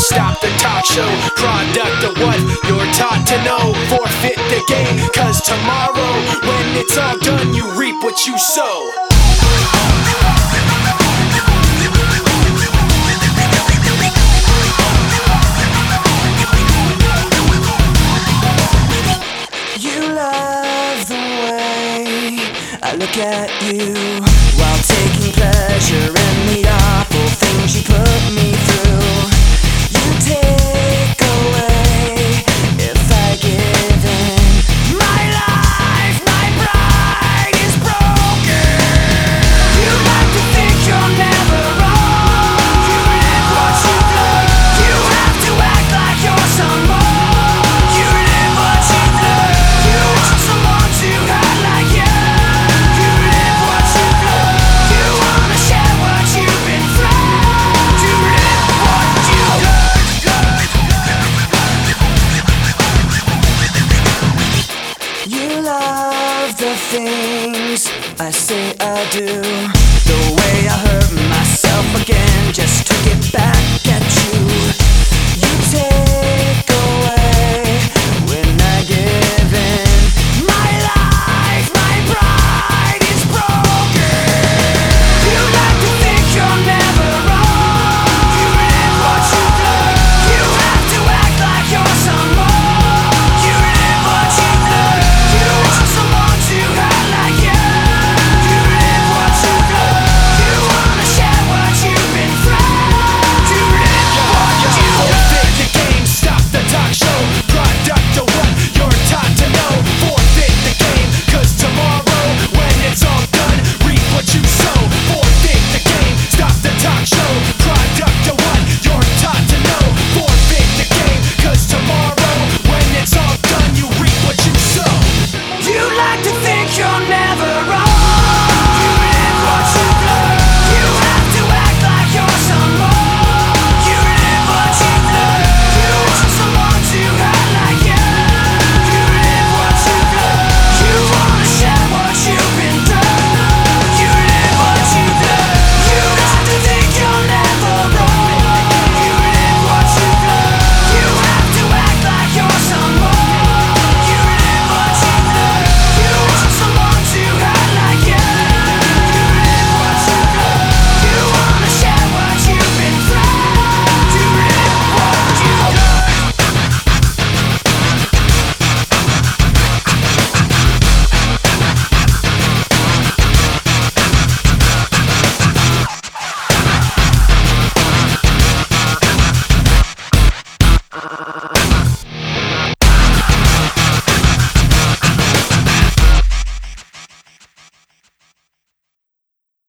stop the talk show. Product of what you're taught to know. Forfeit the game, cause tomorrow, when it's all done, you reap what you sow. I look at you while taking pleasure in the awful things you put me through. You take away if I give in. My life, my pride is broken. You like to think you're never wrong. You live what you learn. You have to act like you're someone. You live what you learn. You want someone to act like you. Things I say I do, the way I hurt myself again just to get back at you.